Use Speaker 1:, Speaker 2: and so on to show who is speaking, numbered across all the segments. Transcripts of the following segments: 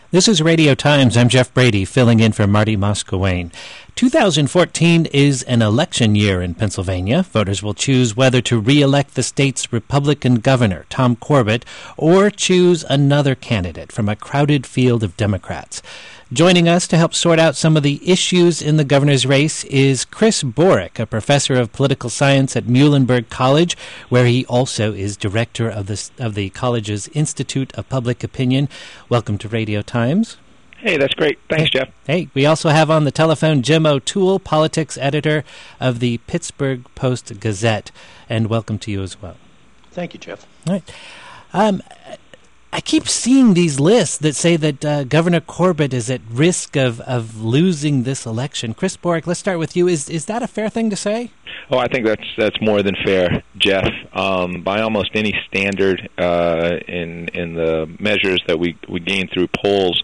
Speaker 1: This is Radio Times. I'm Jeff Brady, filling in for Marty Moscowain. 2014 is an election year in Pennsylvania. Voters will choose whether to re-elect the state's Republican governor, Tom Corbett, or choose another candidate from a crowded field of Democrats. Joining us to help sort out some of the issues in the governor's race is Chris Borick, a professor of political science at Muhlenberg College, where he also is director of the college's Institute of Public Opinion. Welcome to Radio Times.
Speaker 2: Hey, that's great. Thanks, Jeff.
Speaker 1: Hey, we also have on the telephone Jim O'Toole, politics editor of the Pittsburgh Post-Gazette, and welcome to you as well.
Speaker 3: Thank you, Jeff.
Speaker 1: All right. I keep seeing these lists that say that Governor Corbett is at risk of losing this election. Chris Borick, let's start with you. Is that a fair thing to say?
Speaker 2: Oh, I think that's more than fair, Jeff. By almost any standard in the measures that we gain through polls,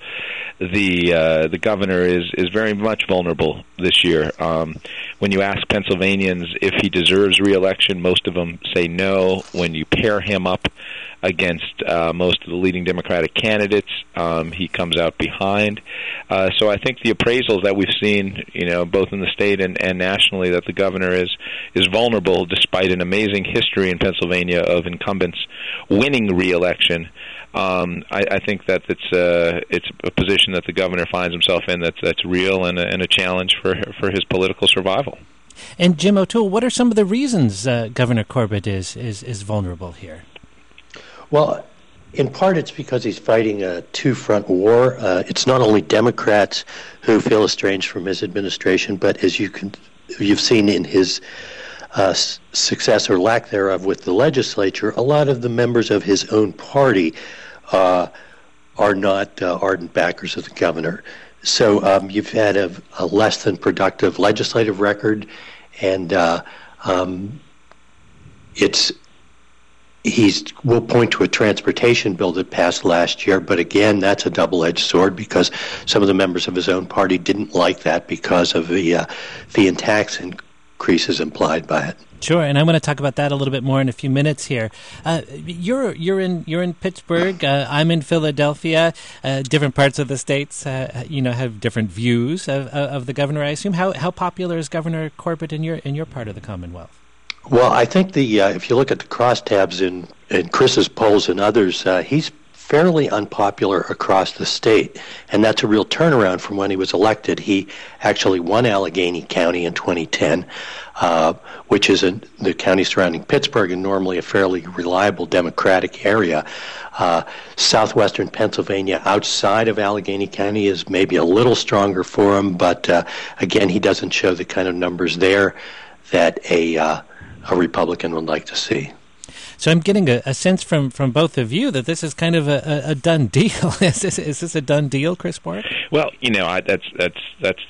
Speaker 2: the governor is very much vulnerable this year. When you ask Pennsylvanians if he deserves re-election, most of them say no. When you pair him up against most of the leading Democratic candidates, he comes out behind. So I think the appraisals that we've seen, both in the state and nationally, that the governor is vulnerable despite an amazing history in Pennsylvania of incumbents winning re-election. I think that it's a position that the governor finds himself in that's real and a challenge for his political survival.
Speaker 1: And Jim O'Toole, what are some of the reasons Governor Corbett is vulnerable here?
Speaker 3: Well, in part it's because he's fighting a two-front war. It's not only Democrats who feel estranged from his administration, but as you've seen in his success or lack thereof with the legislature, a lot of the members of his own party are not ardent backers of the governor. So you've had a less than productive legislative record, and we'll point to a transportation bill that passed last year, but again, that's a double-edged sword because some of the members of his own party didn't like that because of the fee and tax increases implied by it.
Speaker 1: Sure, and I want to talk about that a little bit more in a few minutes here. You're in Pittsburgh. I'm in Philadelphia. Different parts of the states, have different views of the governor. I assume. How popular is Governor Corbett in your part of the Commonwealth?
Speaker 3: Well, I think if you look at the crosstabs in Chris's polls and others, he's fairly unpopular across the state, and that's a real turnaround from when he was elected. He actually won Allegheny County in 2010, which is the county surrounding Pittsburgh and normally a fairly reliable Democratic area. Southwestern Pennsylvania outside of Allegheny County is maybe a little stronger for him, but again, he doesn't show the kind of numbers there that a Republican would like to see.
Speaker 1: So I'm getting a sense from both of you that this is kind of a done deal. Is this a done deal, Chris Borick?
Speaker 2: Well, that's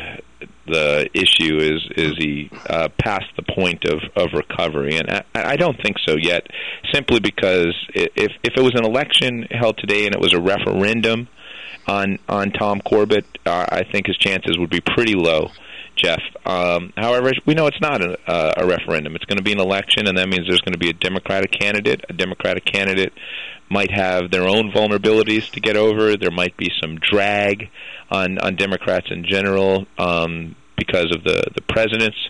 Speaker 2: the issue is he past the point of recovery, and I don't think so yet. Simply because if it was an election held today and it was a referendum on Tom Corbett, I think his chances would be pretty low, Jeff. However, we know it's not a referendum. It's going to be an election, and that means there's going to be a Democratic candidate. A Democratic candidate might have their own vulnerabilities to get over. There might be some drag on Democrats in general because of the president's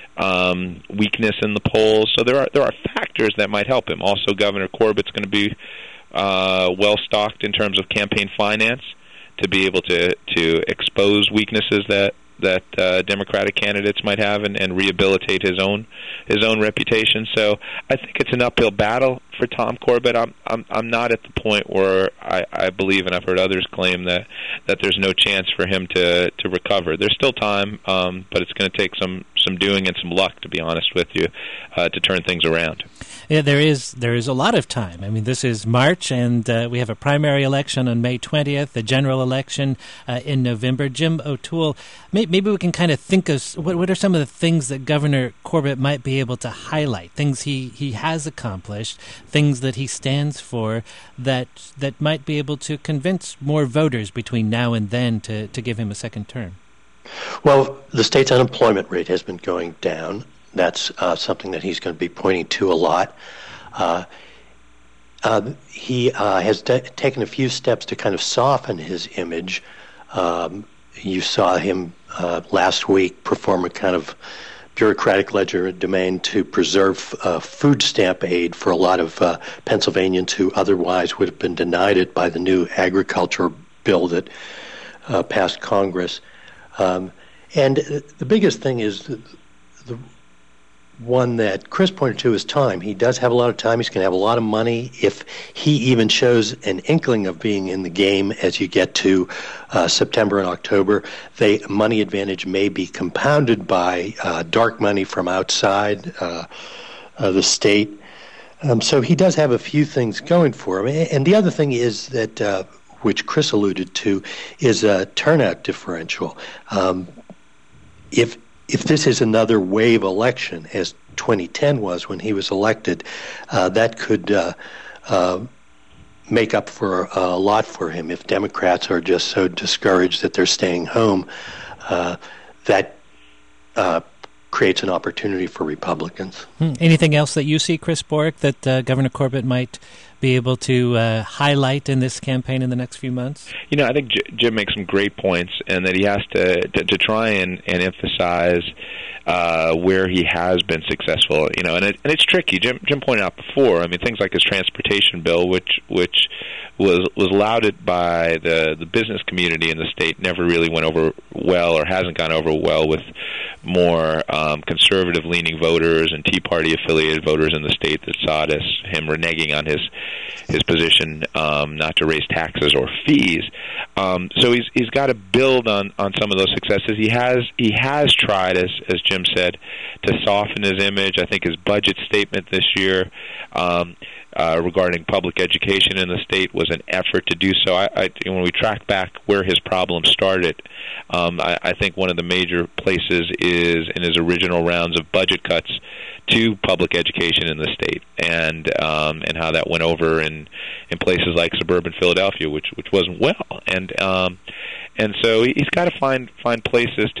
Speaker 2: weakness in the polls. So there are factors that might help him. Also, Governor Corbett's going to be well-stocked in terms of campaign finance to be able to expose weaknesses that Democratic candidates might have and rehabilitate his own reputation. So I think it's an uphill battle for Tom Corbett. I'm not at the point where I believe, and I've heard others claim that there's no chance for him to recover. There's still time, but it's going to take some doing and some luck, to be honest with you, to turn things around.
Speaker 1: Yeah, there is a lot of time. I mean, this is March, and we have a primary election on May 20th, the general election in November. Jim O'Toole, maybe we can kind of think of what are some of the things that Governor Corbett might be able to highlight, things he has accomplished, things that he stands for that might be able to convince more voters between now and then to give him a second term.
Speaker 3: Well, the state's unemployment rate has been going down. That's something that he's going to be pointing to a lot. he has taken a few steps to kind of soften his image. You saw him last week perform a kind of bureaucratic legerdemain to preserve food stamp aid for a lot of Pennsylvanians who otherwise would have been denied it by the new agriculture bill that passed Congress. And the biggest thing is the one that Chris pointed to is time. He does have a lot of time. He's going to have a lot of money. If he even shows an inkling of being in the game as you get to September and October, the money advantage may be compounded by dark money from outside the state. So he does have a few things going for him. And the other thing is that, which Chris alluded to, is a turnout differential. If this is another wave election, as 2010 was when he was elected, that could make up for a lot for him. If Democrats are just so discouraged that they're staying home, that creates an opportunity for Republicans.
Speaker 1: Anything else that you see, Chris Borick, that Governor Corbett might be able to highlight in this campaign in the next few months?
Speaker 2: I think Jim makes some great points, and that he has to try and emphasize where he has been successful. And it's tricky. Jim pointed out before. I mean, things like his transportation bill, which was lauded by the business community in the state, never really went over well, or hasn't gone over well with more conservative-leaning voters and Tea Party-affiliated voters in the state that saw it as him reneging on his position not to raise taxes or fees. So he's got to build on some of those successes. He has tried, as Jim said, to soften his image. I think his budget statement this year regarding public education in the state was an effort to do so. When we track back where his problem started, I think one of the major places is in his original rounds of budget cuts to public education in the state, and how that went over in places like suburban Philadelphia, which wasn't well, and so he's got to find places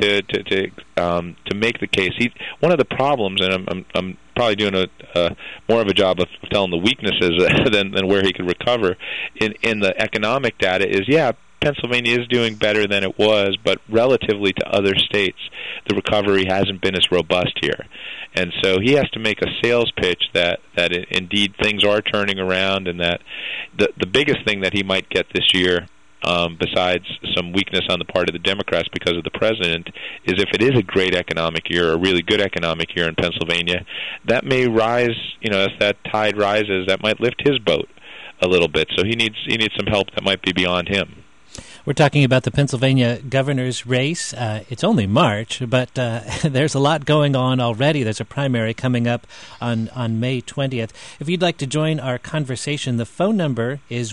Speaker 2: to make the case. One of the problems, and I'm probably doing a more of a job of telling the weaknesses than where he could recover in the economic data is, Pennsylvania is doing better than it was, but relatively to other states, the recovery hasn't been as robust here. And so he has to make a sales pitch that indeed things are turning around, and that the biggest thing that he might get this year, besides some weakness on the part of the Democrats because of the president, is if it is a great economic year, a really good economic year in Pennsylvania, that may rise, as that tide rises, that might lift his boat a little bit. So he needs some help that might be beyond him.
Speaker 1: We're talking about the Pennsylvania governor's race. It's only March, but there's a lot going on already. There's a primary coming up on May 20th. If you'd like to join our conversation, the phone number is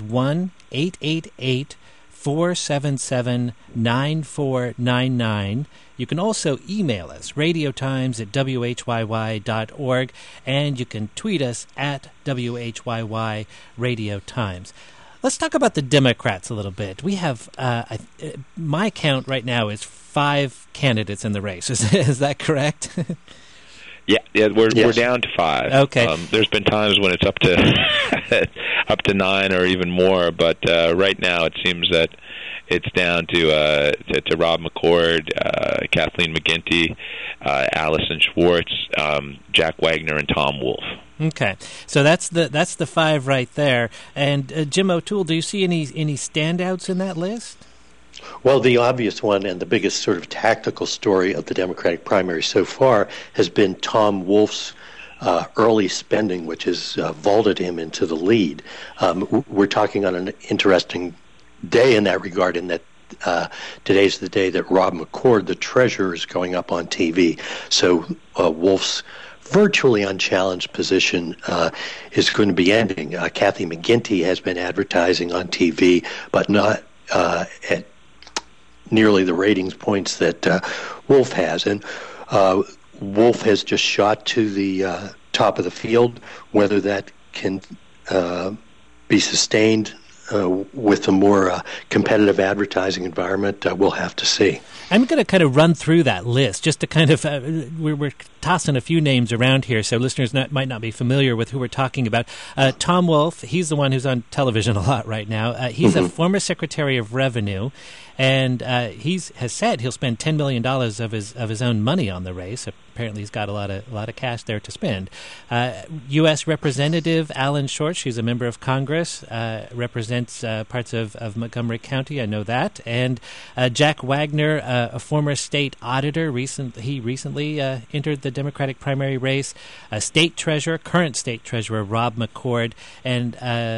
Speaker 1: 1-888-477-9499. You can also email us, radiotimes@whyy.org, and you can tweet us at WHYY Radio Times. Let's talk about the Democrats a little bit. We have, my count right now is 5 candidates in the race. Is that correct?
Speaker 2: Yeah, we're down to 5.
Speaker 1: Okay.
Speaker 2: There's been times when it's up to 9 or even more, but right now it seems that it's down to Rob McCord, Kathleen McGinty, Allison Schwartz, Jack Wagner, and Tom Wolf.
Speaker 1: Okay, so that's the 5 right there. And Jim O'Toole, do you see any standouts in that list?
Speaker 3: Well, the obvious one and the biggest sort of tactical story of the Democratic primary so far has been Tom Wolf's early spending, which has vaulted him into the lead. We're talking on an interesting day in that regard, in that today's the day that Rob McCord, the treasurer, is going up on TV. So Wolf's virtually unchallenged position is going to be ending. Kathy McGinty has been advertising on TV, but not at nearly the ratings points that Wolf has. And Wolf has just shot to the top of the field. Whether that can be sustained with a more competitive advertising environment, we'll have to see.
Speaker 1: I'm going to kind of run through that list just to kind of, we're tossing a few names around here, so listeners might not be familiar with who we're talking about. Tom Wolf, he's the one who's on television a lot right now. He's a former Secretary of Revenue, and he has said he'll spend $10 million of his own money on the race. Apparently he's got a lot of cash there to spend. U.S. Representative Alan Short, she's a member of Congress, represents parts of Montgomery County, I know that. And Jack Wagner, a former state auditor, he recently entered the Democratic primary race. Current state treasurer Rob McCord, and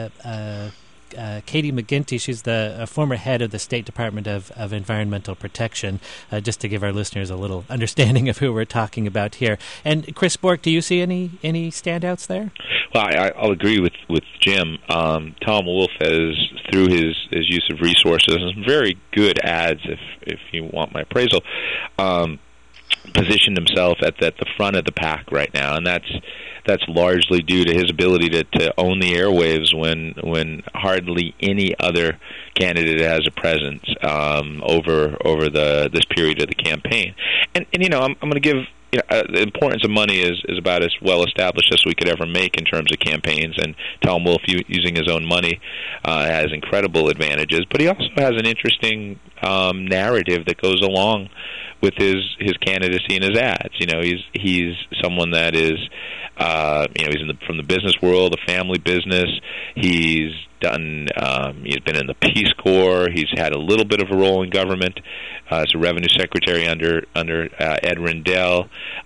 Speaker 1: Katie McGinty, she's the former head of the State Department of Environmental Protection, just to give our listeners a little understanding of who we're talking about here. And Chris Bork, do you see any standouts there?
Speaker 2: Well, I'll agree with Jim. Tom Wolf has, through his use of resources, and some very good ads, if you want my appraisal, positioned himself at the front of the pack right now, and that's largely due to his ability to own the airwaves when hardly any other candidate has a presence over this period of the campaign. And I'm going to give. The importance of money is about as well established as we could ever make in terms of campaigns, and Tom Wolf, using his own money, has incredible advantages. But he also has an interesting narrative that goes along with his candidacy and his ads. He's someone that is, he's from the business world, a family business. He's been in the Peace Corps. He's had a little bit of a role in government as a revenue secretary under Ed Rendell.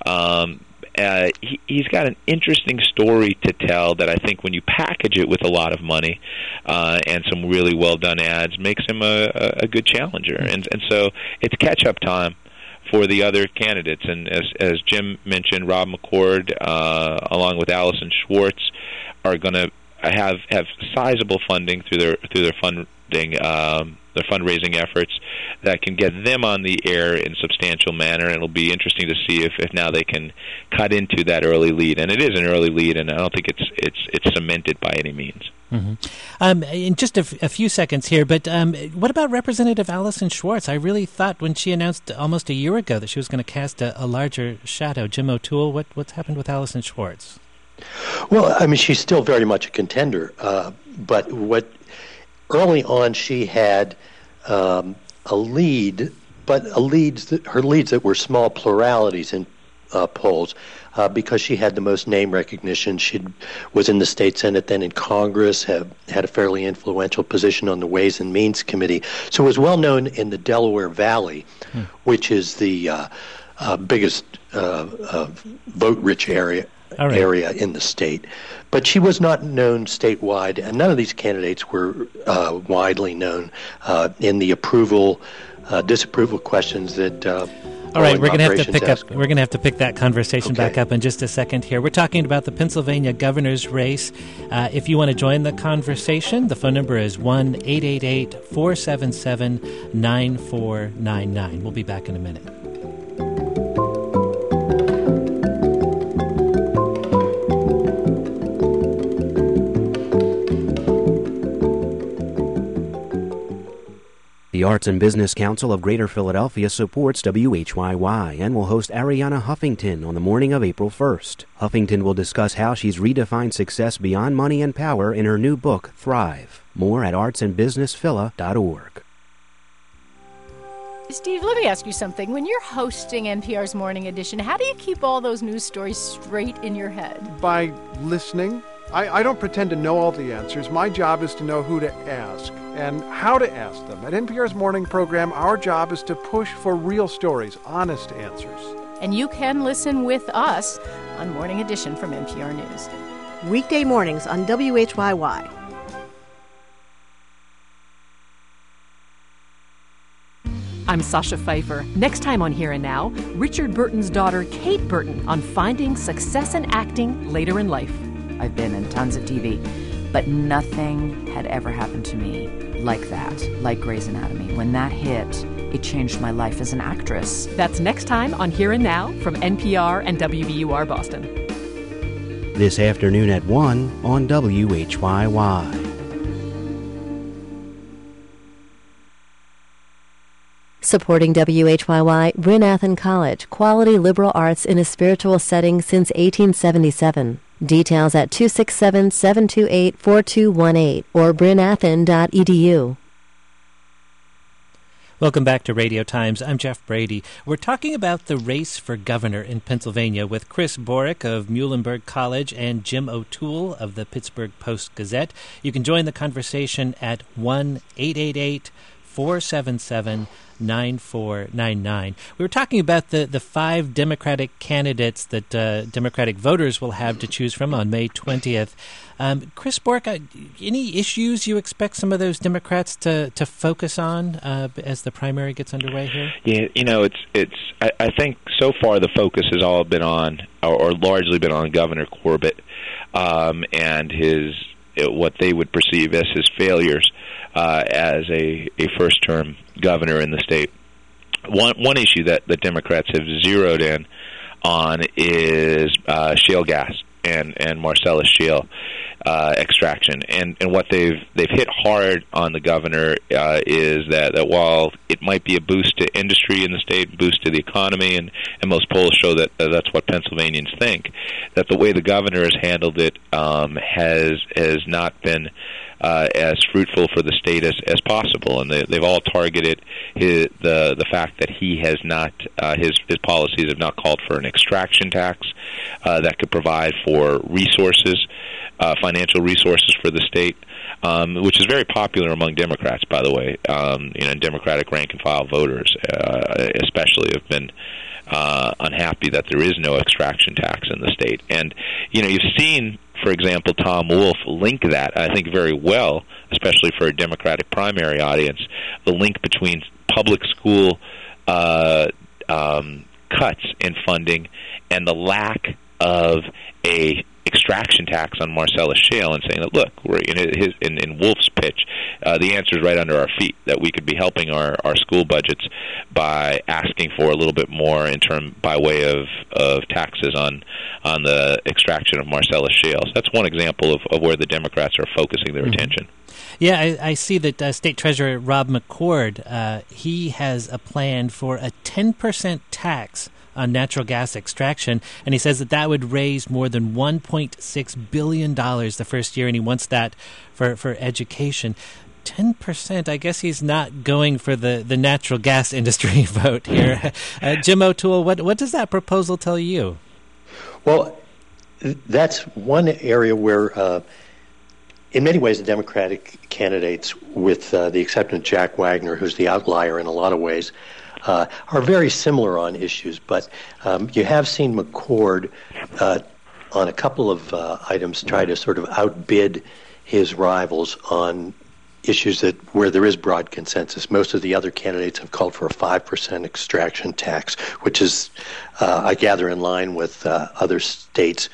Speaker 2: He's got an interesting story to tell that I think when you package it with a lot of money and some really well done ads, makes him a good challenger. And so it's catch up time for the other candidates. And as Jim mentioned, Rob McCord, along with Allison Schwartz, are going to have sizable funding through their funding, their fundraising efforts that can get them on the air in a substantial manner. And it'll be interesting to see if now they can cut into that early lead. And it is an early lead, and I don't think it's cemented by any means.
Speaker 1: Mm-hmm. In just a few seconds here, but what about Representative Allison Schwartz? I really thought when she announced almost a year ago that she was going to cast a larger shadow. Jim O'Toole, what's happened with Allison Schwartz?
Speaker 3: Well, I mean, she's still very much a contender, but early on she had a lead, but her leads that were small pluralities in polls, because she had the most name recognition. She was in the state Senate, then in Congress, had a fairly influential position on the Ways and Means Committee. So it was well known in the Delaware Valley, which is the biggest vote-rich area in the state. But she was not known statewide, and none of these candidates were widely known in the disapproval questions that
Speaker 1: all right, we're going to have to pick that conversation back up in just a second here. We're talking about the Pennsylvania governor's race. If you want to join the conversation, the phone number is 1-888-477-9499. We'll be back in a minute.
Speaker 4: The Arts and Business Council of Greater Philadelphia supports WHYY and will host Ariana Huffington on the morning of April 1st. Huffington will discuss how she's redefined success beyond money and power in her new book, Thrive. More at artsandbusinessphila.org.
Speaker 5: Steve, let me ask you something. When you're hosting NPR's Morning Edition, how do you keep all those news stories straight in your head?
Speaker 6: By listening. I don't pretend to know all the answers. My job is to know who to ask and how to ask them. At NPR's morning program, our job is to push for real stories, honest answers.
Speaker 5: And you can listen with us on Morning Edition from NPR News.
Speaker 7: Weekday mornings on WHYY.
Speaker 8: I'm Sasha Pfeiffer. Next time on Here and Now, Richard Burton's daughter, Kate Burton, on finding success in acting later in life.
Speaker 9: I've been in tons of TV, but nothing had ever happened to me like that, like Grey's Anatomy. When that hit, it changed my life as an actress.
Speaker 8: That's next time on Here and Now from NPR and WBUR Boston.
Speaker 4: This afternoon at 1 on WHYY.
Speaker 10: Supporting WHYY, Bryn Athyn College, quality liberal arts in a spiritual setting since 1877. Details at 267-728-4218 or brynathyn.edu.
Speaker 1: Welcome back to Radio Times. I'm Jeff Brady. We're talking about the race for governor in Pennsylvania with Chris Borick of Muhlenberg College and Jim O'Toole of the Pittsburgh Post-Gazette. You can join the conversation at 1-888-477-9499. We were talking about the 5 Democratic candidates that Democratic voters will have to choose from on May 20th. Chris Borick, any issues you expect some of those Democrats to focus on as the primary gets underway here?
Speaker 2: Yeah, I think so far the focus has all been on, or largely been on, Governor Corbett and his what they would perceive as his failures as a first-term governor in the state. One issue that the Democrats have zeroed in on is shale gas and Marcellus shale extraction, and what they've hit hard on the governor is that while it might be a boost to industry in the state, boost to the economy, and most polls show that that's what Pennsylvanians think, that the way the governor has handled it has not been as fruitful for the state as possible, and they've all targeted the fact that he has not his policies have not called for an extraction tax that could provide for resources, financial resources for the state, which is very popular among Democrats, by the way. Democratic rank-and-file voters especially have been unhappy that there is no extraction tax in the state. And, you've seen, for example, Tom Wolf link that, I think very well, especially for a Democratic primary audience, the link between public school cuts in funding and the lack of a extraction tax on Marcellus shale, and saying that, look, we're in Wolf's pitch, the answer is right under our feet, that we could be helping our school budgets by asking for a little bit more by way of taxes on the extraction of Marcellus shale. So that's one example of where the Democrats are focusing their attention.
Speaker 1: Yeah, I see that State Treasurer Rob McCord, he has a plan for a 10% tax on natural gas extraction, and he says that would raise more than $1.6 billion the first year, and he wants that for education. 10%, I guess he's not going for the natural gas industry vote here. Jim O'Toole, what does that proposal tell you?
Speaker 3: Well, that's one area where, in many ways, the Democratic candidates, with the exception of Jack Wagner, who's the outlier in a lot of ways, are very similar on issues, but you have seen McCord on a couple of items try to sort of outbid his rivals on issues where there is broad consensus. Most of the other candidates have called for a 5% extraction tax, which is, I gather, in line with other states,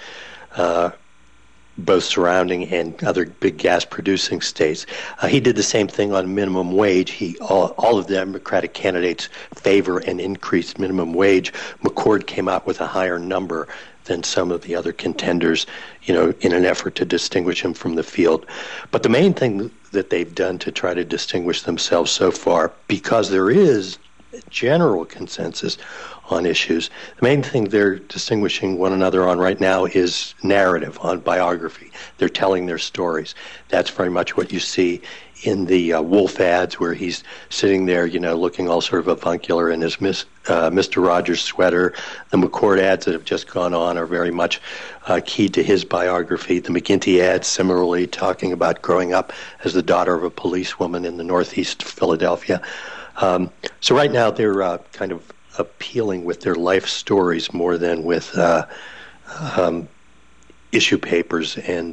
Speaker 3: both surrounding and other big gas-producing states. He did the same thing on minimum wage. All of the Democratic candidates favor an increased minimum wage. McCord came out with a higher number than some of the other contenders, in an effort to distinguish him from the field. But the main thing that they've done to try to distinguish themselves so far, because there is general consensus on issues, the main thing they're distinguishing one another on right now is narrative, on biography. They're telling their stories. That's very much what you see in the Wolf ads, where he's sitting there, looking all sort of avuncular in his Mr. Rogers sweater. The McCord ads that have just gone on are very much keyed to his biography. The McGinty ads, similarly, talking about growing up as the daughter of a policewoman in the northeast of Philadelphia. So right now they're kind of appealing with their life stories more than with issue papers and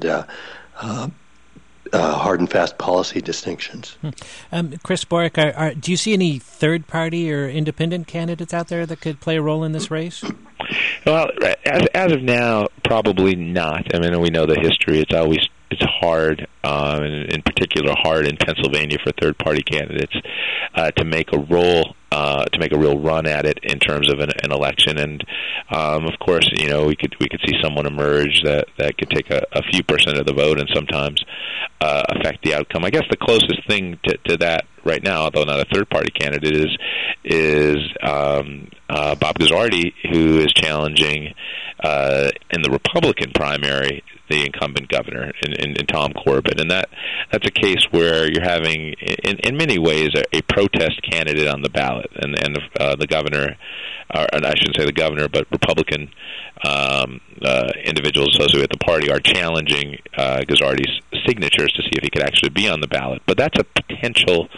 Speaker 3: hard and fast policy distinctions.
Speaker 1: Chris Borick, do you see any third-party or independent candidates out there that could play a role in this race?
Speaker 2: Well, as of now, probably not. I mean, we know the history. It's hard, in particular hard in Pennsylvania for third-party candidates. to make a real run at it in terms of an election. And of course, we could see someone emerge that could take a few percent of the vote and sometimes affect the outcome. I guess the closest thing to that right now, although not a third-party candidate, is Bob Guzzardi, who is challenging in the Republican primary the incumbent governor in Tom Corbett, and that's a case where you're having, in many ways, a protest candidate on the ballot, and the governor, and I shouldn't say the governor, but Republican individuals associated with the party are challenging Guzzardi's signatures to see if he could actually be on the ballot. But that's a potential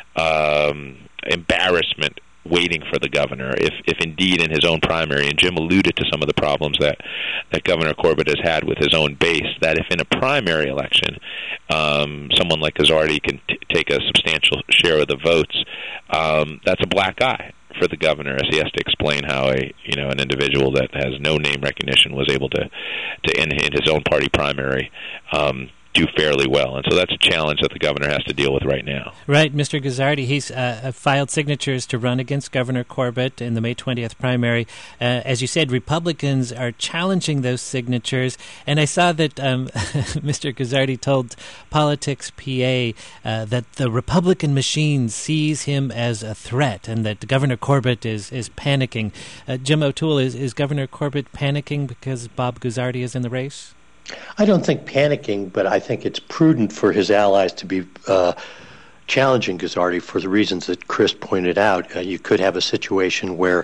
Speaker 2: embarrassment waiting for the governor, if indeed in his own primary, and Jim alluded to some of the problems that Governor Corbett has had with his own base, that if in a primary election someone like Guzzardi can take a substantial share of the votes, that's a black eye for the governor, as he has to explain how an individual that has no name recognition was able to in his own party primary do fairly well. And so that's a challenge that the governor has to deal with right now.
Speaker 1: Right. Mr. Guzzardi, he's filed signatures to run against Governor Corbett in the May 20th primary. As you said, Republicans are challenging those signatures. And I saw that Mr. Guzzardi told Politics PA that the Republican machine sees him as a threat and that Governor Corbett is panicking. Jim O'Toole, is Governor Corbett panicking because Bob Guzzardi is in the race?
Speaker 3: I don't think panicking, but I think it's prudent for his allies to be challenging Guzzardi for the reasons that Chris pointed out. You could have a situation where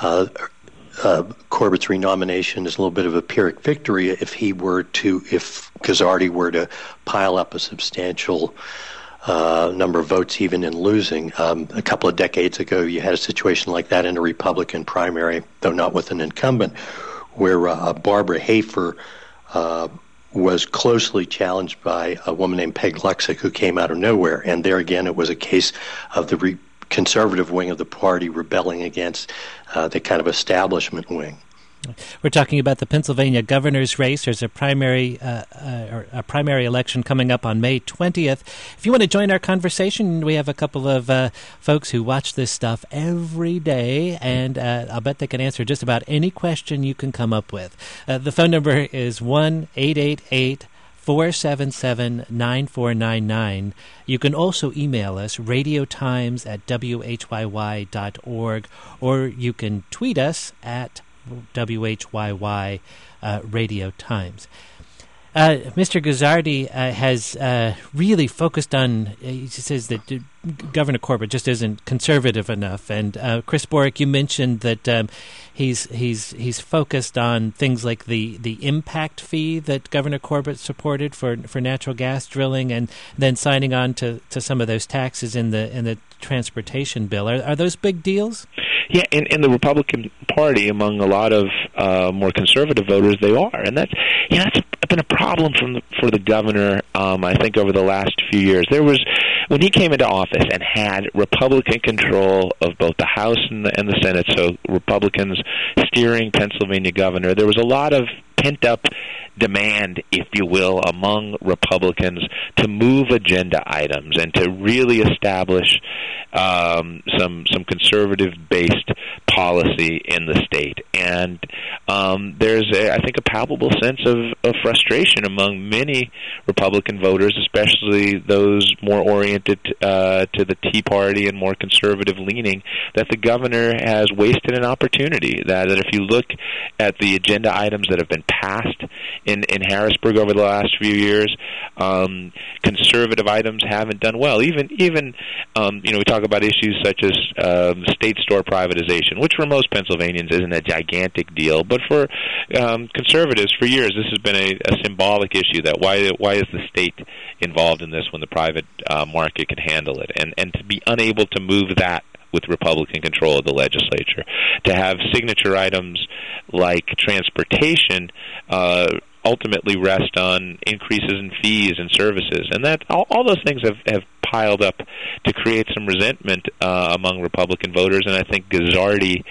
Speaker 3: Corbett's renomination is a little bit of a Pyrrhic victory if Guzzardi were to pile up a substantial number of votes, even in losing. A couple of decades ago, you had a situation like that in a Republican primary, though not with an incumbent, where Barbara Hafer was closely challenged by a woman named Peg Luxick, who came out of nowhere. And there again, it was a case of the conservative wing of the party rebelling against the kind of establishment wing.
Speaker 1: We're talking about the Pennsylvania governor's race. There's a primary election coming up on May 20th. If you want to join our conversation, we have a couple of folks who watch this stuff every day, and I'll bet they can answer just about any question you can come up with. The phone number is 1-888-477-9499. You can also email us, radiotimes@whyy.org, or you can tweet us at WHYY Radio Times. Mr. Guzzardi has really focused on, he says that Governor Corbett just isn't conservative enough. And Chris Borick, you mentioned that he's focused on things like the impact fee that Governor Corbett supported for natural gas drilling, and then signing on to some of those taxes in the transportation bill. Are those big deals?
Speaker 2: Yeah, in the Republican Party, among a lot of more conservative voters, they are, and that's been a problem for the governor. I think over the last few years, there was, when he came into office and had Republican control of both the House and the Senate, so Republicans steering Pennsylvania governor, there was a lot of pent-up demand, if you will, among Republicans to move agenda items and to really establish some conservative-based policy in the state. And there's, I think, a palpable sense of frustration among many Republican voters, especially those more oriented to the Tea Party and more conservative-leaning, that the governor has wasted an opportunity. That if you look at the agenda items that have been passed in Harrisburg over the last few years, conservative items haven't done well. Even we talk about issues such as state store privatization, which for most Pennsylvanians isn't a gigantic deal, but for conservatives for years this has been a symbolic issue. That why is the state involved in this when the private market can handle it, and to be unable to move that with Republican control of the legislature, to have signature items like transportation ultimately rest on increases in fees and services, and that all those things have piled up to create some resentment among Republican voters. And I think Guzzardi,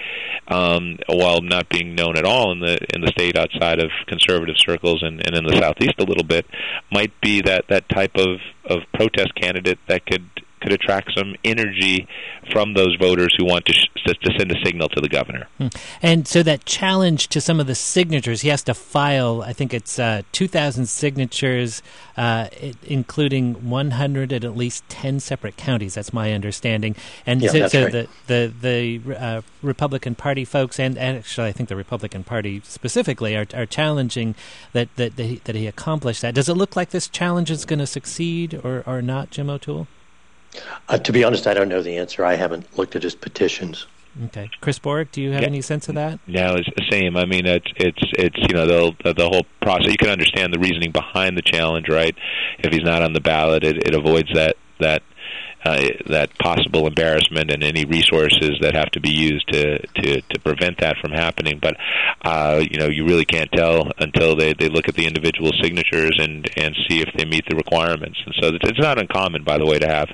Speaker 2: while not being known at all in the state outside of conservative circles and in the Southeast a little bit, might be that type of protest candidate that could could attract some energy from those voters who want to send a signal to the governor.
Speaker 1: And so that challenge to some of the signatures, he has to file, I think it's 2,000 signatures, including 100 at least 10 separate counties. That's my understanding. And
Speaker 3: yeah,
Speaker 1: so
Speaker 3: right.
Speaker 1: the Republican Party folks, and actually I think the Republican Party specifically, are challenging that he accomplished that. Does it look like this challenge is going to succeed or not, Jim O'Toole?
Speaker 3: To be honest, I don't know the answer. I haven't looked at his petitions.
Speaker 1: Okay, Chris Borick, do you have any sense of that?
Speaker 2: No, it's the same. I mean, it's the whole process. You can understand the reasoning behind the challenge, right? If he's not on the ballot, it avoids that possible embarrassment and any resources that have to be used to prevent that from happening. But you really can't tell until they look at the individual signatures and see if they meet the requirements. And so it's not uncommon, by the way, to have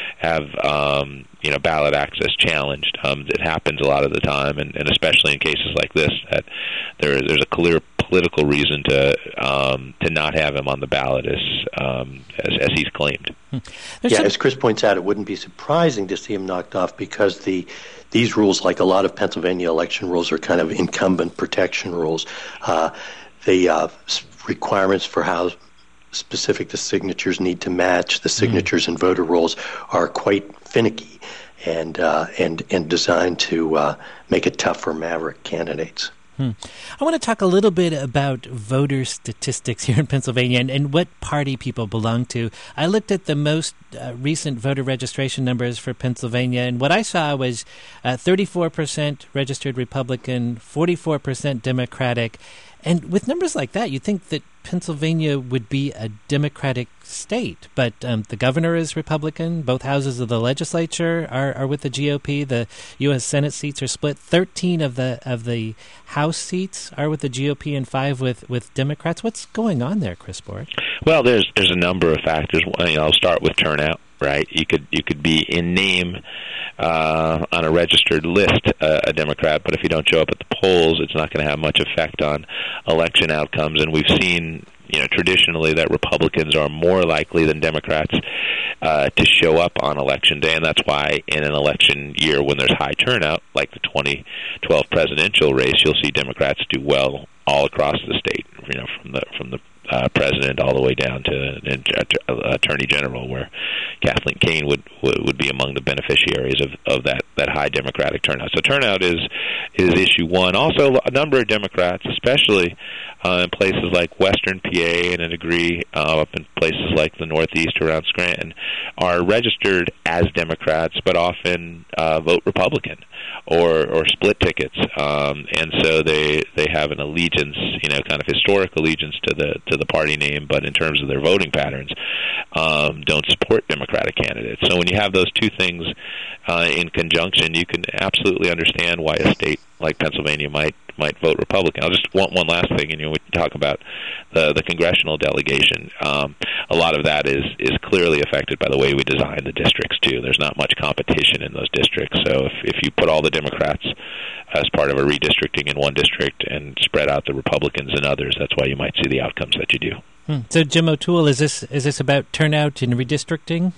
Speaker 2: ballot access challenged. It happens a lot of the time, and especially in cases like this, that there's a clear political reason to not have him on the ballot as he's claimed.
Speaker 3: As Chris points out, it wouldn't be surprising to see him knocked off because these rules, like a lot of Pennsylvania election rules, are kind of incumbent protection rules. The requirements for how specific the signatures need to match the signatures in voter rolls are quite finicky and designed to make it tough for maverick candidates.
Speaker 1: I want to talk a little bit about voter statistics here in Pennsylvania and what party people belong to. I looked at the most recent voter registration numbers for Pennsylvania, and what I saw was 34% registered Republican, 44% Democratic. And with numbers like that, you'd think that Pennsylvania would be a Democratic state, but the governor is Republican. Both houses of the legislature are with the GOP. The U.S. Senate seats are split. 13 of the House seats are with the GOP and 5 with Democrats. What's going on there, Chris Borick?
Speaker 2: Well, there's a number of factors. I'll start with turnout. Right, you could be in name on a registered list a Democrat, but if you don't show up at the polls, it's not going to have much effect on election outcomes. And we've seen, traditionally that Republicans are more likely than Democrats to show up on Election Day, and that's why in an election year when there's high turnout, like the 2012 presidential race, you'll see Democrats do well all across the state. From the president all the way down to attorney general, where Kathleen Kane would be among the beneficiaries of that high Democratic turnout. So turnout is issue one. Also, a number of Democrats, especially in places like Western PA and a degree up in places like the Northeast around Scranton, are registered as Democrats, but often vote Republican or split tickets, and so they have an allegiance, kind of historic allegiance to the party name, but in terms of their voting patterns, don't support Democratic candidates. So when you have those two things in conjunction, you can absolutely understand why a state like Pennsylvania might vote Republican. I'll just want one last thing, and we talk about the congressional delegation. A lot of that is clearly affected by the way we design the districts too. There's not much competition in those districts, so if you put all the Democrats as part of a redistricting in one district and spread out the Republicans in others, that's why you might see the outcomes that you do.
Speaker 1: So, Jim O'Toole, is this about turnout and redistricting?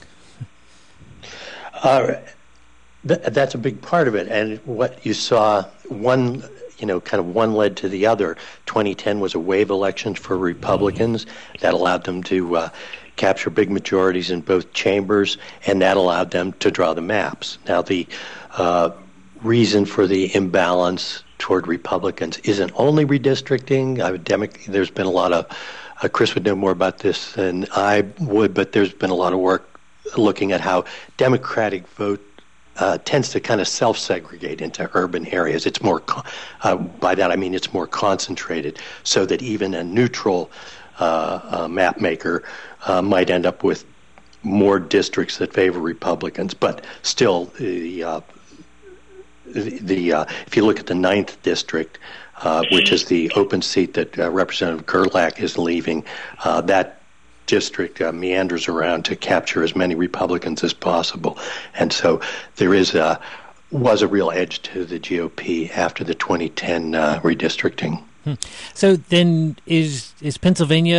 Speaker 3: That's a big part of it, and what you saw, one led to the other. 2010 was a wave election for Republicans that allowed them to capture big majorities in both chambers, and that allowed them to draw the maps. Now, the reason for the imbalance toward Republicans isn't only redistricting. There's been a lot of, Chris would know more about this than I would, but there's been a lot of work looking at how Democratic vote tends to kind of self-segregate into urban areas. It's more, by that I mean it's more concentrated, so that even a neutral map maker might end up with more districts that favor Republicans. But still, if you look at the 9th district, which is the open seat that Representative Gerlach is leaving, that district meanders around to capture as many Republicans as possible. And so there was a real edge to the GOP after the 2010 redistricting.
Speaker 1: So then is Pennsylvania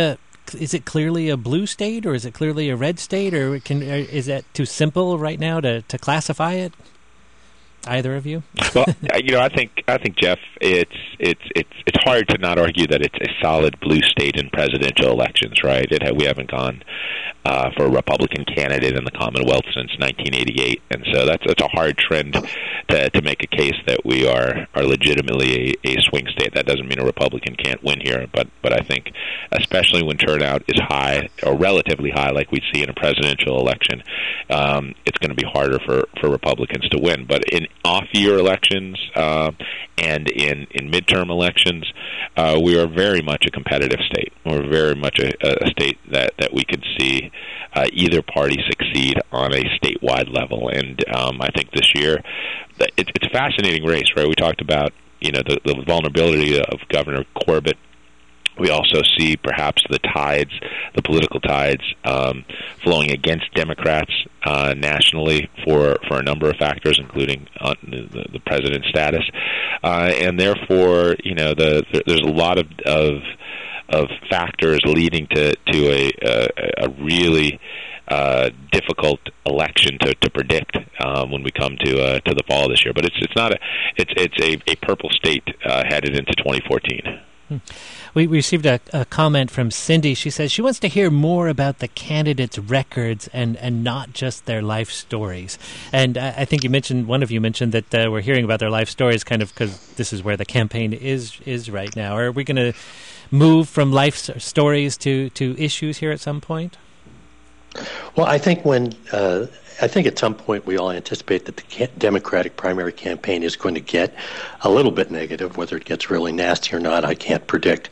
Speaker 1: is it clearly a blue state or is it clearly a red state, or is that too simple right now to classify it? Either of you?
Speaker 2: Well, I think Jeff, it's hard to not argue that it's a solid blue state in presidential elections, right? We haven't gone for a Republican candidate in the Commonwealth since 1988, and so that's a hard trend to make a case that we are legitimately a swing state. That doesn't mean a Republican can't win here, but I think especially when turnout is high or relatively high, like we see in a presidential election, it's going to be harder for Republicans to win. But in off-year elections and in midterm elections, we are very much a competitive state. We're very much a state that we could see either party succeed on a statewide level. And I think this year, it's a fascinating race, right? We talked about the vulnerability of Governor Corbett. We also see perhaps the political tides flowing against Democrats nationally for a number of factors, including the president's status, and therefore, there's a lot of factors leading to a really difficult election to predict when we come to the fall this year. But it's a purple state headed into 2014.
Speaker 1: We received a comment from Cindy. She says she wants to hear more about the candidates' records and not just their life stories. And I think one of you mentioned that we're hearing about their life stories kind of because this is where the campaign is right now. Are we going to move from life stories to issues here at some point?
Speaker 3: Well, I think at some point we all anticipate that the Democratic primary campaign is going to get a little bit negative. Whether it gets really nasty or not, I can't predict.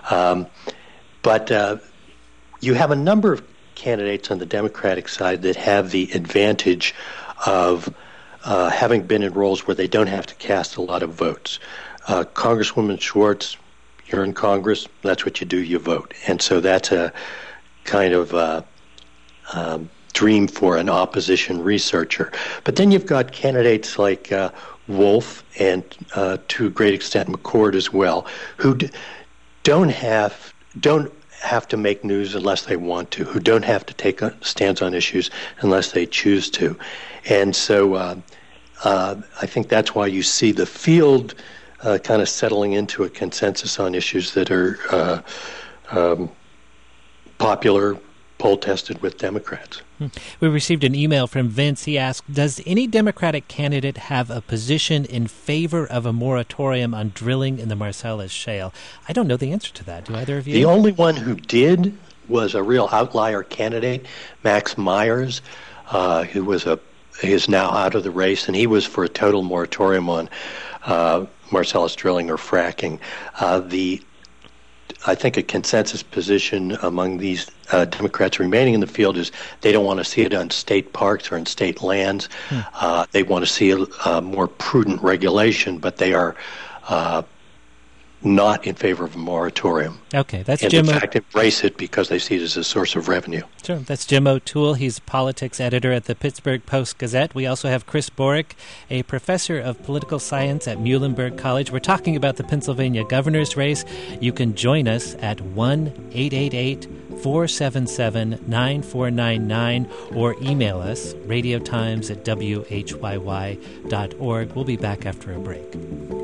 Speaker 3: But you have a number of candidates on the Democratic side that have the advantage of having been in roles where they don't have to cast a lot of votes. Congresswoman Schwartz, you're in Congress, that's what you do, you vote. And so that's a kind of dream for an opposition researcher. But then you've got candidates like Wolf and to a great extent McCord as well, who don't have to make news unless they want to, who don't have to take stands on issues unless they choose to. And so I think that's why you see the field kind of settling into a consensus on issues that are popular, poll-tested with Democrats.
Speaker 1: We received an email from Vince. He asked, does any Democratic candidate have a position in favor of a moratorium on drilling in the Marcellus Shale? I don't know the answer to that. Do either of you?
Speaker 3: The only one who did was a real outlier candidate, Max Myers, who is now out of the race, and he was for a total moratorium on Marcellus drilling or fracking. I think a consensus position among these Democrats remaining in the field is they don't want to see it on state parks or in state lands. They want to see a more prudent regulation, but they are not in favor of a moratorium.
Speaker 1: Okay, that's
Speaker 3: and
Speaker 1: Jim.
Speaker 3: In fact, embrace it because they see it as a source of revenue.
Speaker 1: Sure, that's Jim O'Toole. He's politics editor at the Pittsburgh Post-Gazette. We also have Chris Borick, a professor of political science at Muhlenberg College. We're talking about the Pennsylvania governor's race. You can join us at 1-888-477-9499 or email us, radiotimes@whyy.org. We'll be back after a break.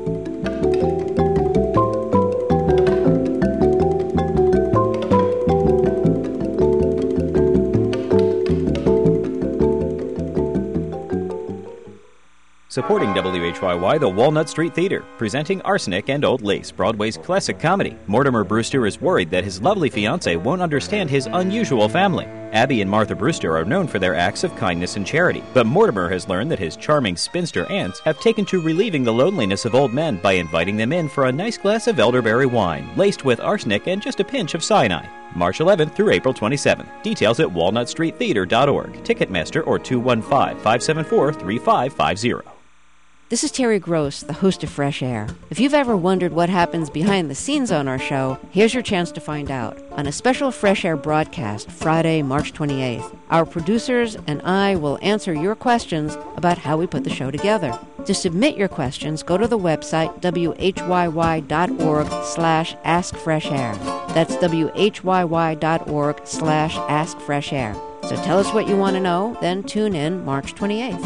Speaker 11: Supporting WHYY, the Walnut Street Theater, presenting Arsenic and Old Lace, Broadway's classic comedy. Mortimer Brewster is worried that his lovely fiancée won't understand his unusual family. Abby and Martha Brewster are known for their acts of kindness and charity, but Mortimer has learned that his charming spinster aunts have taken to relieving the loneliness of old men by inviting them in for a nice glass of elderberry wine, laced with arsenic and just a pinch of cyanide. March 11th through April 27th. Details at walnutstreettheater.org. Ticketmaster or 215-574-3550.
Speaker 12: This is Terry Gross, the host of Fresh Air. If you've ever wondered what happens behind the scenes on our show, here's your chance to find out. On a special Fresh Air broadcast, Friday, March 28th, our producers and I will answer your questions about how we put the show together. To submit your questions, go to the website whyy.org/askfreshair. That's whyy.org/askfreshair. So tell us what you want to know, then tune in March 28th.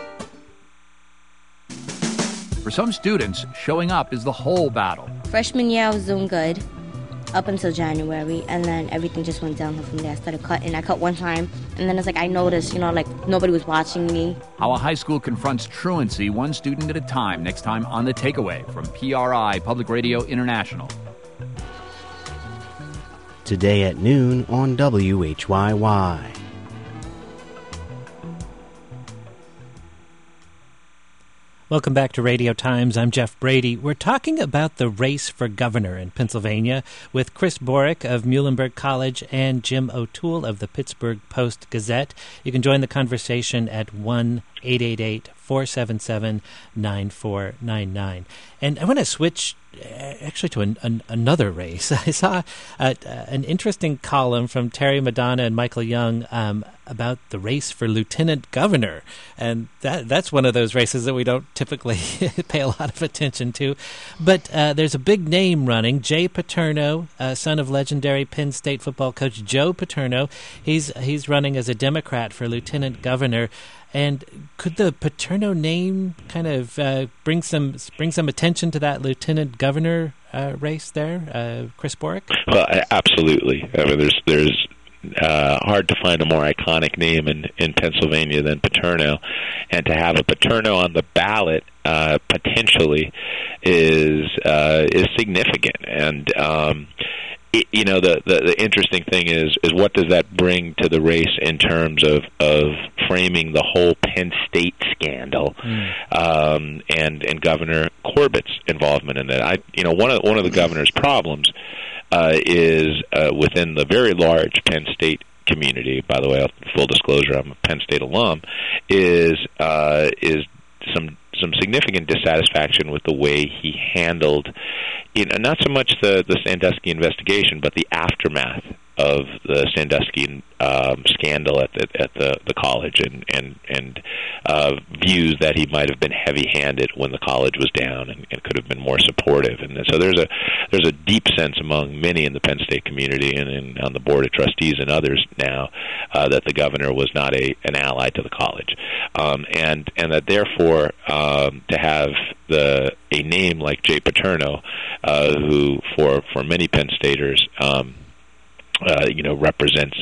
Speaker 13: For some students, showing up is the whole battle.
Speaker 14: Freshman year, I was doing good up until January, and then everything just went downhill from there. I started cutting. I cut one time, and then it's like I noticed, nobody was watching me.
Speaker 13: How a high school confronts truancy one student at a time, next time on The Takeaway from PRI, Public Radio International.
Speaker 4: Today at noon on WHYY.
Speaker 1: Welcome back to Radio Times. I'm Jeff Brady. We're talking about the race for governor in Pennsylvania with Chris Borick of Muhlenberg College and Jim O'Toole of the Pittsburgh Post-Gazette. You can join the conversation at 1-888-477-9499. And I want to switch actually to another race. I saw an interesting column from Terry Madonna and Michael Young about the race for lieutenant governor, and that's one of those races that we don't typically pay a lot of attention to. But there's a big name running, Jay Paterno, son of legendary Penn State football coach Joe Paterno. He's running as a Democrat for lieutenant governor. And could the Paterno name kind of bring some attention to that lieutenant governor race there, Chris Borick?
Speaker 2: Well, absolutely. I mean, there's hard to find a more iconic name in Pennsylvania than Paterno, and to have a Paterno on the ballot potentially is significant. And the interesting thing is what does that bring to the race in terms of framing the whole Penn State scandal and Governor Corbett's involvement in that. One of the governor's problems is within the very large Penn State community. By the way, full disclosure, I'm a Penn State alum. Is some significant dissatisfaction with the way he handled, not so much the Sandusky investigation, but the aftermath of the Sandusky scandal at the college, and views that he might have been heavy-handed when the college was down and could have been more supportive. And so there's a deep sense among many in the Penn State community and on the board of trustees and others now that the governor was not an ally to the college, and that therefore to have a name like Jay Paterno, who for many Penn Staters represents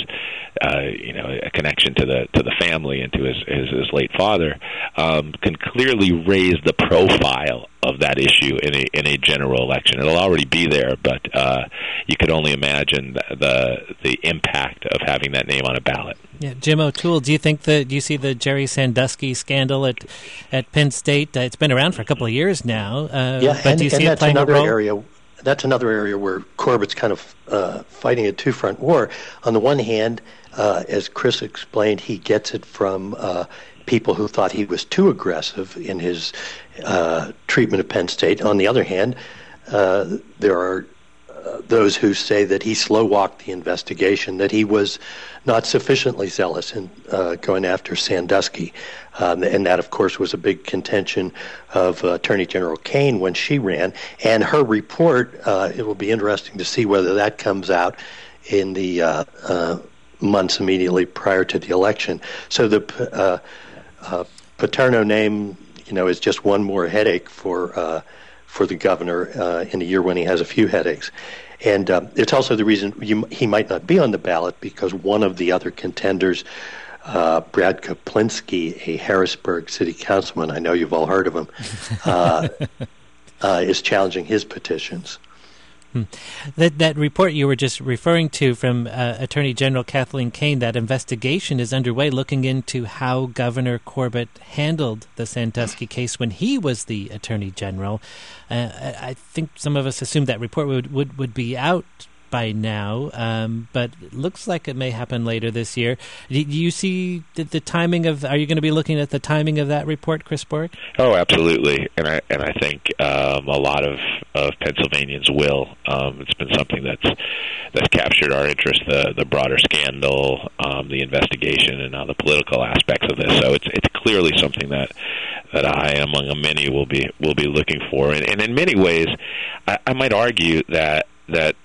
Speaker 2: a connection to the family and to his late father, can clearly raise the profile of that issue in a general election. It'll already be there, but you could only imagine the impact of having that name on a ballot.
Speaker 1: Yeah, Jim O'Toole, do you see the Jerry Sandusky scandal at Penn State? It's been around for a couple of years now. But do you see it playing a role?
Speaker 3: That's another area where Corbett's kind of fighting a two-front war. On the one hand, as Chris explained, he gets it from people who thought he was too aggressive in his treatment of Penn State. On the other hand, there are those who say that he slow-walked the investigation, that he was not sufficiently zealous in going after Sandusky. And that, of course, was a big contention of Attorney General Kaine when she ran. And her report, it will be interesting to see whether that comes out in the months immediately prior to the election. So the Paterno name, is just one more headache for the governor in a year when he has a few headaches. And it's also the reason he might not be on the ballot, because one of the other contenders, Brad Kaplinski, a Harrisburg city councilman, I know you've all heard of him, is challenging his petitions.
Speaker 1: That report you were just referring to from Attorney General Kathleen Kaine, that investigation is underway looking into how Governor Corbett handled the Sandusky case when he was the Attorney General. I think some of us assumed that report would be out by now, but it looks like it may happen later this year. Do you see the timing of? Are you going to be looking at the timing of that report, Chris Borick?
Speaker 2: Oh, absolutely, and I think a lot of Pennsylvanians will. It's been something that's captured our interest, the broader scandal, the investigation, and now the political aspects of this. So it's clearly something that I, among many, will be looking for, and in many ways, I might argue that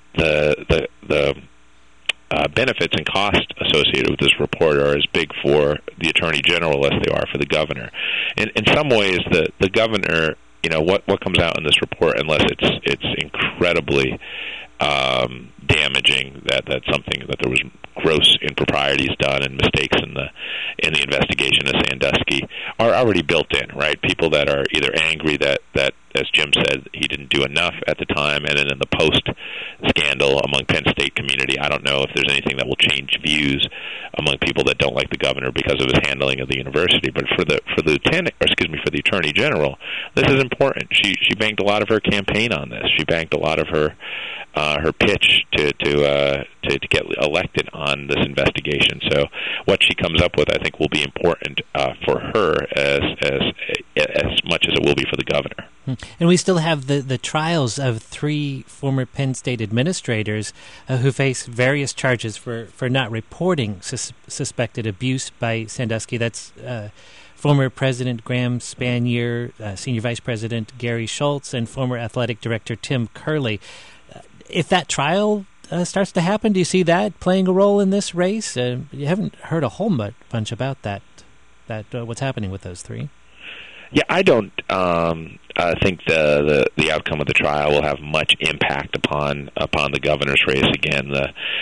Speaker 2: benefits and costs associated with this report are as big for the Attorney General as they are for the governor. In some ways, the governor, what comes out in this report, unless it's incredibly damaging, that's something that there was gross improprieties done and mistakes in the investigation of Sandusky, are already built in, right? People that are either angry that as Jim said, he didn't do enough at the time, and then in the post-scandal among Penn State community, I don't know if there's anything that will change views among people that don't like the governor because of his handling of the university. But for the Attorney General, this is important. She banked a lot of her campaign on this. She banked a lot of her pitch to get elected on this investigation. So what she comes up with, I think, will be important for her as much as it will be for the governor.
Speaker 1: And we still have the trials of 3 former Penn State administrators who face various charges for not reporting suspected abuse by Sandusky. That's former President Graham Spanier, Senior Vice President Gary Schultz, and former Athletic Director Tim Curley. If that trial starts to happen, do you see that playing a role in this race? You haven't heard a whole bunch about that what's happening with those 3.
Speaker 2: Yeah, I don't think the outcome of the trial will have much impact upon the governor's race. Again,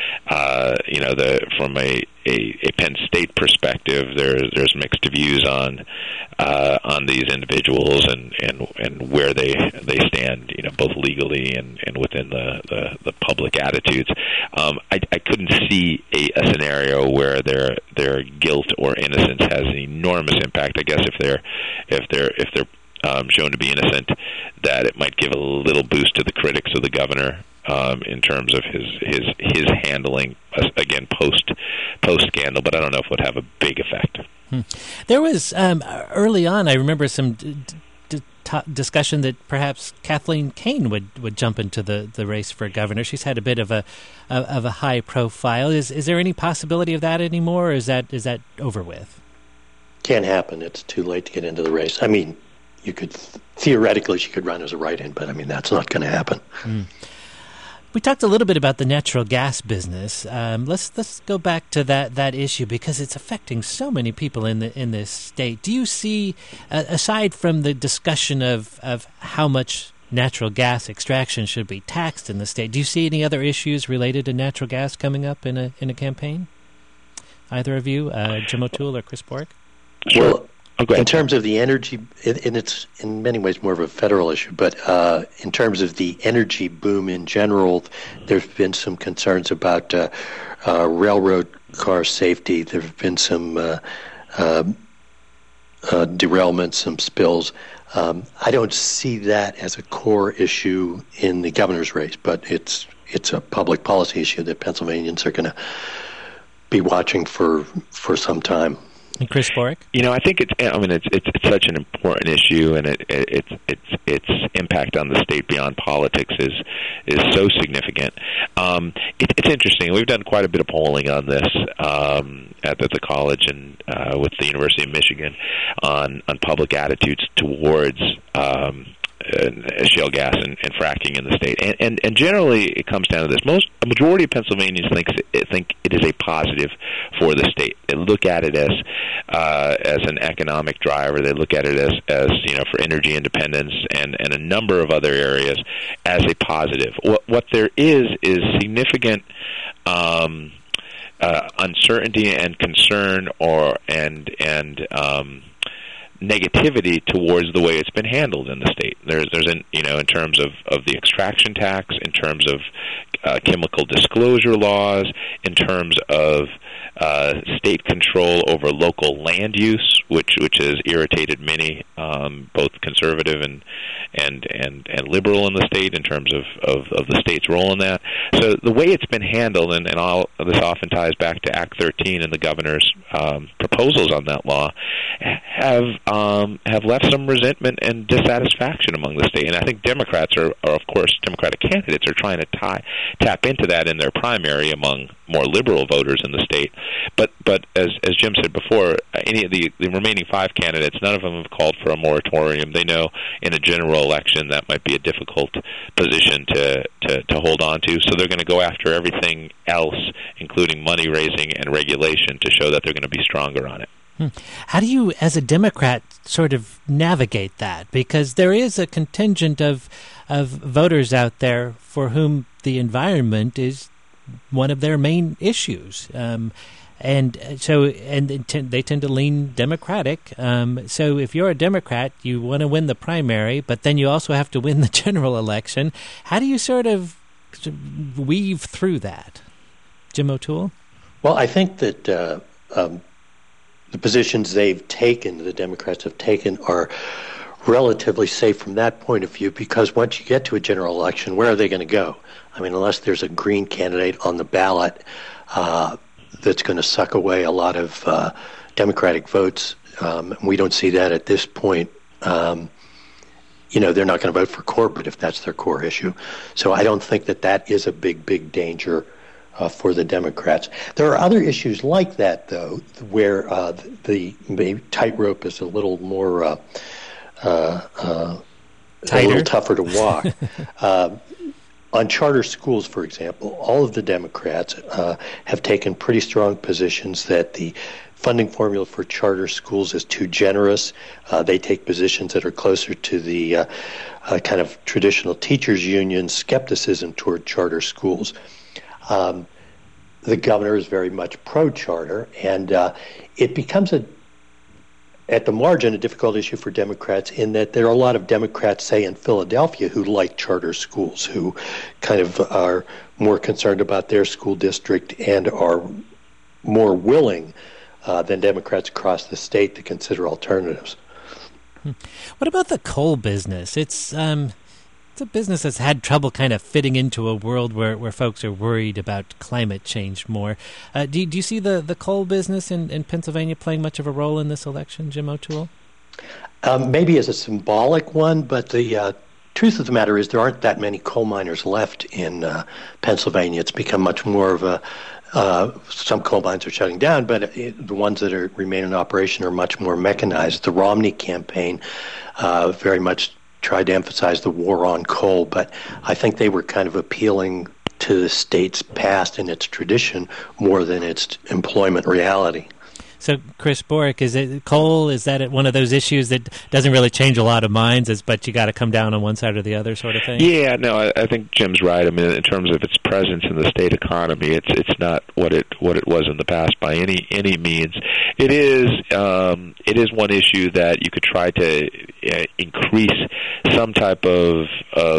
Speaker 2: from a Penn State perspective, there's mixed views on these individuals and where they stand, both legally and within the public attitudes. I couldn't see a scenario where their guilt or innocence has an enormous impact. I guess if they're shown to be innocent, that it might give a little boost to the critics of the governor in terms of his handling, again, post scandal. But I don't know if it would have a big effect.
Speaker 1: There was early on, I remember some discussion that perhaps Kathleen Kane would jump into the race for governor. She's had a bit of a high profile. Is there any possibility of that anymore, or is that over with?
Speaker 3: Can't happen. It's too late to get into the race. I mean, you could theoretically she could run as a write-in, but I mean that's not going to happen.
Speaker 1: We talked a little bit about the natural gas business. Let's go back to that issue because it's affecting so many people in this state. Do you see, aside from the discussion of how much natural gas extraction should be taxed in the state, do you see any other issues related to natural gas coming up in a campaign? Either of you, Jim O'Toole or Chris Borick?
Speaker 3: Well, in terms of the energy, and it's in many ways more of a federal issue, but in terms of the energy boom in general, there's been some concerns about railroad car safety. There have been some derailments, some spills. I don't see that as a core issue in the governor's race, but it's a public policy issue that Pennsylvanians are going to be watching for some time.
Speaker 1: And Chris Borick?
Speaker 2: I think it's such an important issue, and its impact on the state beyond politics is so significant. It's interesting. We've done quite a bit of polling on this at the college and with the University of Michigan on public attitudes towards shale gas and fracking in the state, and generally it comes down to this: a majority of Pennsylvanians think it is a positive for the state. They look at it as an economic driver. They look at it as for energy independence and a number of other areas as a positive. What there is significant uncertainty and concern negativity towards the way it's been handled in the state. There's in terms of the extraction tax, in terms of chemical disclosure laws, in terms of state control over local land use, which has irritated many, both conservative and liberal in the state in terms of the state's role in that. So the way it's been handled, and all of this often ties back to Act 13 and the governor's proposals on that law, have left some resentment and dissatisfaction among the state. And I think Democrats Democratic candidates are trying to tap into that in their primary among more liberal voters in the state. But as Jim said before, any of the remaining 5 candidates, none of them have called for a moratorium. They know in a general election that might be a difficult position to hold on to, so they're going to go after everything else, including money raising and regulation, to show that they're going to be stronger on it.
Speaker 1: How do you, as a Democrat, sort of navigate that? Because there is a contingent of voters out there for whom the environment is one of their main issues. They tend to lean Democratic. So if you're a Democrat, you want to win the primary, but then you also have to win the general election. How do you sort of weave through that? Jim O'Toole?
Speaker 3: Well, I think that the positions the Democrats have taken, are relatively safe from that point of view, because once you get to a general election, where are they going to go? I mean, unless there's a Green candidate on the ballot that's going to suck away a lot of Democratic votes, we don't see that at this point. They're not going to vote for Corbett if that's their core issue. So I don't think that is a big danger for the Democrats. There are other issues like that, though, where the tightrope is a little more a little tougher to walk. On charter schools, for example, all of the Democrats have taken pretty strong positions that the funding formula for charter schools is too generous. They take positions that are closer to the kind of traditional teachers' union skepticism toward charter schools. The governor is very much pro-charter, and it becomes at the margin, a difficult issue for Democrats, in that there are a lot of Democrats, say, in Philadelphia, who like charter schools, who kind of are more concerned about their school district and are more willing than Democrats across the state to consider alternatives.
Speaker 1: What about the coal business? It's a business that's had trouble kind of fitting into a world where folks are worried about climate change more. Do you see the coal business in Pennsylvania playing much of a role in this election, Jim O'Toole?
Speaker 3: Maybe as a symbolic one, but the truth of the matter is there aren't that many coal miners left in Pennsylvania. It's become much more of a some coal mines are shutting down, but the ones that remain in operation are much more mechanized. The Romney campaign very much tried to emphasize the war on coal, but I think they were kind of appealing to the state's past and its tradition more than its employment reality.
Speaker 1: So, Chris Borick, is that one of those issues that doesn't really change a lot of minds, but you got to come down on one side or the other sort of thing?
Speaker 2: Yeah, no, I think Jim's right. I mean, in terms of its presence in the state economy, it's not what it was in the past by any means. It is one issue that you could try to increase some type of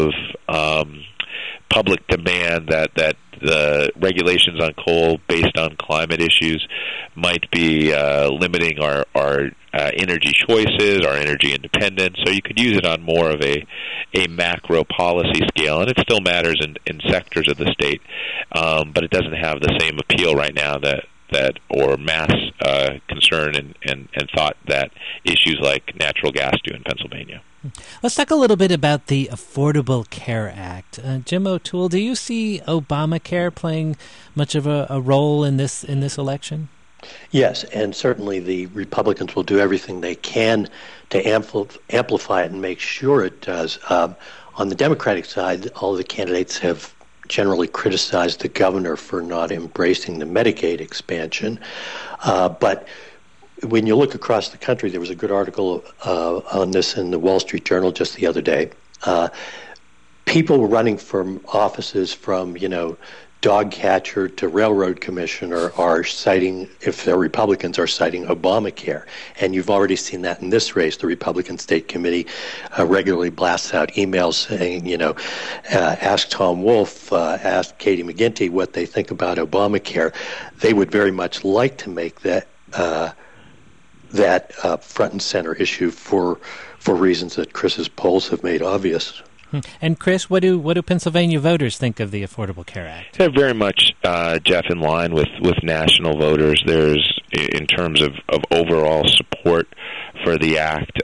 Speaker 2: public demand that the regulations on coal based on climate issues might be limiting our energy choices, our energy independence. So you could use it on more of a macro policy scale, and it still matters in sectors of the state, but it doesn't have the same appeal right now that or mass concern and thought that issues like natural gas do in Pennsylvania.
Speaker 1: Let's talk a little bit about the Affordable Care Act. Jim O'Toole, do you see Obamacare playing much of a role in this election?
Speaker 3: Yes, and certainly the Republicans will do everything they can to amplify it and make sure it does. On the Democratic side, all of the candidates have generally criticized the governor for not embracing the Medicaid expansion. But when you look across the country, there was a good article on this in the Wall Street Journal just the other day. People running from offices from, dog catcher to railroad commissioner are citing, if they're Republicans, are citing Obamacare. And you've already seen that in this race. The Republican State Committee regularly blasts out emails saying, ask Tom Wolf, ask Katie McGinty what they think about Obamacare. They would very much like to make that front and center issue for reasons that Chris's polls have made obvious.
Speaker 1: And Chris, what do Pennsylvania voters think of the Affordable Care Act?
Speaker 2: They're very much, Jeff, in line with national voters. There's, in terms of overall support for the act,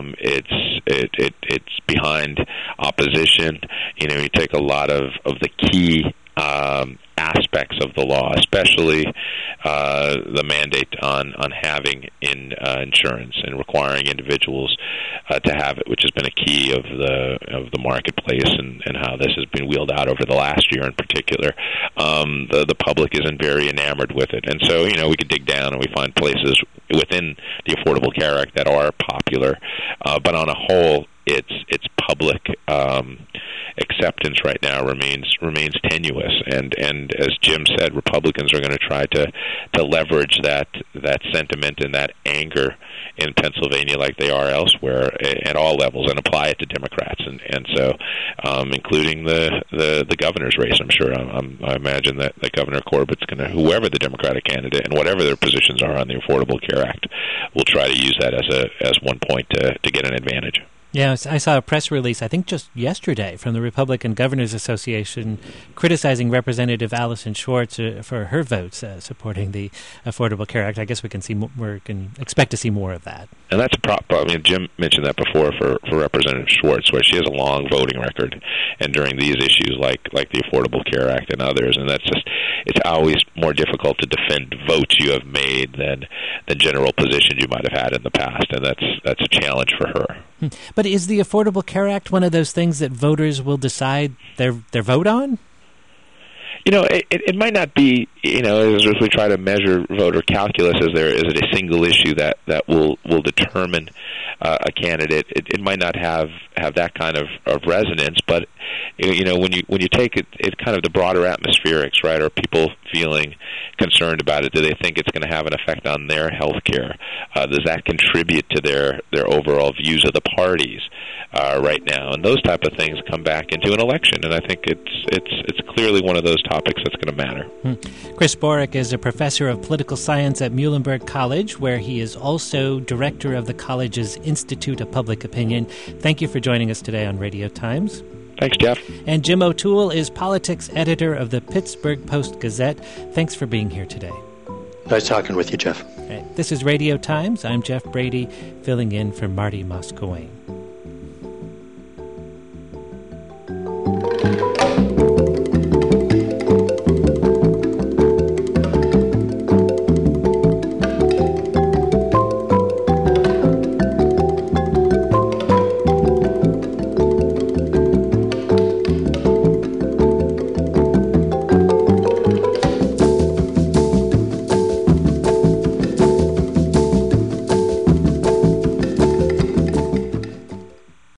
Speaker 2: it's behind opposition. You take a lot of the key aspects of the law, especially the mandate on having insurance and requiring individuals to have it, which has been a key of the marketplace and how this has been wheeled out over the last year in particular. The public isn't very enamored with it, and so we could dig down and we find places within the Affordable Care Act that are popular, but on a whole, its public acceptance right now remains tenuous, and as Jim said, Republicans are going to try to leverage that sentiment and that anger in Pennsylvania like they are elsewhere at all levels and apply it to Democrats, and so including the governor's race. I'm sure I imagine that Governor Corbett's going to, whoever the Democratic candidate and whatever their positions are on the Affordable Care Act, will try to use that as one point to get an advantage.
Speaker 1: Yeah, I saw a press release, I think just yesterday, from the Republican Governors Association criticizing Representative Allison Schwartz for her votes supporting the Affordable Care Act. I guess we can expect to see more of that.
Speaker 2: And that's a problem. I mean, Jim mentioned that before for Representative Schwartz, where she has a long voting record, and during these issues like the Affordable Care Act and others, and it's always more difficult to defend votes you have made than general positions you might have had in the past, and that's a challenge for her.
Speaker 1: But is the Affordable Care Act one of those things that voters will decide their vote on?
Speaker 2: It might not be, as we try to measure voter calculus, is it a single issue that will determine a candidate? It might not have that kind of resonance, but when you take it kind of the broader atmospherics, right? Are people feeling concerned about it? Do they think it's going to have an effect on their health care? Does that contribute to their overall views of the parties right now? And those type of things come back into an election, and I think it's clearly one of those topics that's going to matter.
Speaker 1: Chris Borick is a professor of political science at Muhlenberg College, where he is also director of the college's Institute of Public Opinion. Thank you for joining us today on Radio Times.
Speaker 2: Thanks, Jeff.
Speaker 1: And Jim O'Toole is politics editor of the Pittsburgh Post-Gazette. Thanks for being here today.
Speaker 3: Nice talking with you, Jeff.
Speaker 1: All right. This is Radio Times. I'm Jeff Brady, filling in for Marty Moscowain.